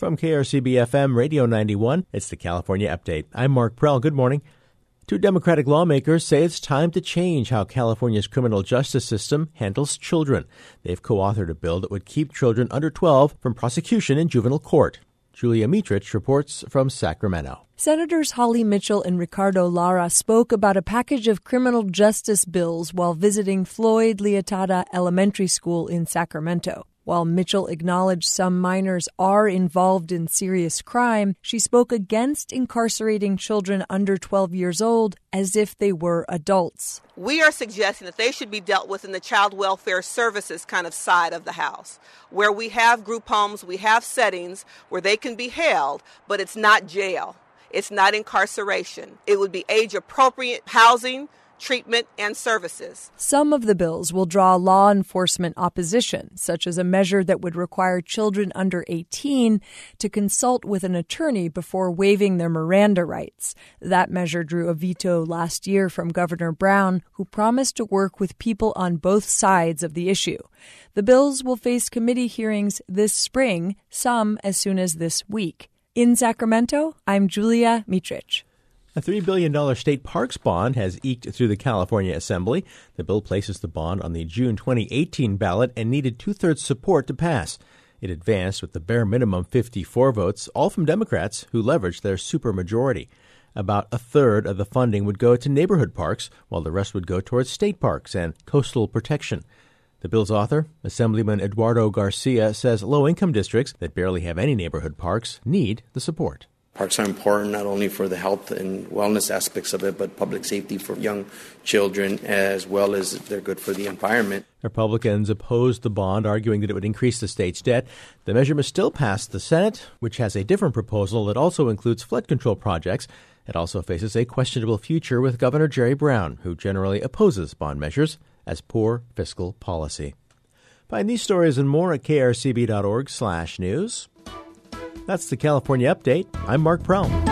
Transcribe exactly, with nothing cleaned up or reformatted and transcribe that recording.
From K R C B F M Radio ninety-one, it's the California Update. I'm Mark Prell. Good morning. Two Democratic lawmakers say it's time to change how California's criminal justice system handles children. They've co-authored a bill that would keep children under twelve from prosecution in juvenile court. Julia Mitrich reports from Sacramento. Senators Holly Mitchell and Ricardo Lara spoke about a package of criminal justice bills while visiting Floyd Leotada Elementary School in Sacramento. While Mitchell acknowledged some minors are involved in serious crime, she spoke against incarcerating children under twelve years old as if they were adults. We are suggesting that they should be dealt with in the child welfare services kind of side of the house, where we have group homes, we have settings where they can be held, but it's not jail. It's not incarceration. It would be age-appropriate housing, treatment, and services. Some of the bills will draw law enforcement opposition, such as a measure that would require children under eighteen to consult with an attorney before waiving their Miranda rights. That measure drew a veto last year from Governor Brown, who promised to work with people on both sides of the issue. The bills will face committee hearings this spring, some as soon as this week. In Sacramento, I'm Julia Mitrich. A three billion dollars state parks bond has eked through the California Assembly. The bill places the bond on the June twenty eighteen ballot and needed two-thirds support to pass. It advanced with the bare minimum fifty-four votes, all from Democrats who leveraged their supermajority. About a third of the funding would go to neighborhood parks, while the rest would go towards state parks and coastal protection. The bill's author, Assemblyman Eduardo Garcia, says low-income districts that barely have any neighborhood parks need the support. Parks are important not only for the health and wellness aspects of it, but public safety for young children, as well as they're good for the environment. Republicans opposed the bond, arguing that it would increase the state's debt. The measure must still pass the Senate, which has a different proposal that also includes flood control projects. It also faces a questionable future with Governor Jerry Brown, who generally opposes bond measures as poor fiscal policy. Find these stories and more at krcb.org slash news. That's the California Update. I'm Mark Prell.